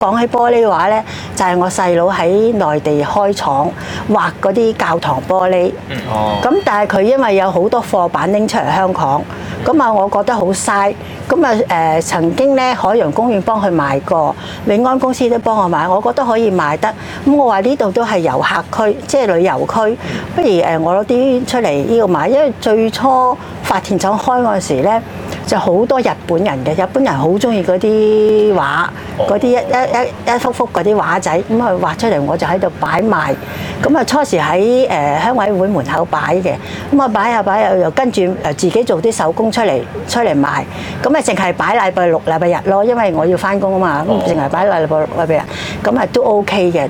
講起玻璃畫咧，就係我細佬喺內地開廠畫嗰啲教堂玻璃。咁但係佢因為有好多貨板拎出嚟香港，咁啊我覺得好嘥。咁啊曾經咧海洋公園幫佢賣過，永安公司都幫我買，我覺得可以賣得。咁我話呢度都係遊客區，即係旅遊區，不如我攞啲出嚟呢度賣，因為最初發電廠開嗰陣時咧。就好多日本人嘅，日本人好中意嗰啲畫，嗰啲一幅幅嗰啲畫仔，咁佢畫出嚟我就喺度擺賣。咁啊初時喺鄉委會門口擺嘅，咁啊擺下擺下又跟住自己做啲手工出嚟賣。咁啊淨係擺禮拜六、禮拜日咯，因為我要返工啊嘛，咁淨係擺禮拜六、禮拜日，咁啊都 OK 嘅。